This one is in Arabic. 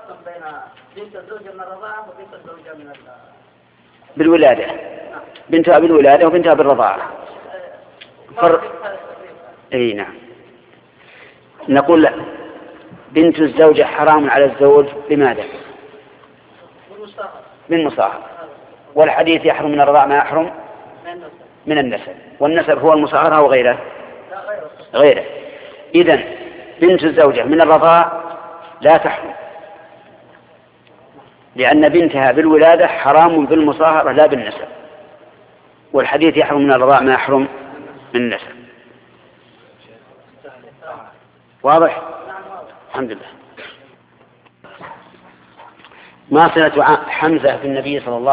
فرق بين بنت الزوجة من الرضاعة وبنت الزوجة من بالولادة. بنتها بالولادة وبنتها بالرضاعة. اي نعم. نقول لا، بنت الزوجة حرام على الزوج لماذا؟ بالمصاهرة. والحديث يحرم من الرضاعة ما يحرم من النسب، والنسب هو المصاهرة وغيره غيره. إذن بنت الزوجة من الرضاعة لا تحرم، لأن بنتها بالولادة حرام بالمصاهرة لا بالنسب، والحديث يحرم من الرضاعة ما يحرم من النسب. واضح؟ الحمد لله. ما صلة حمزة بالنبي صلى الله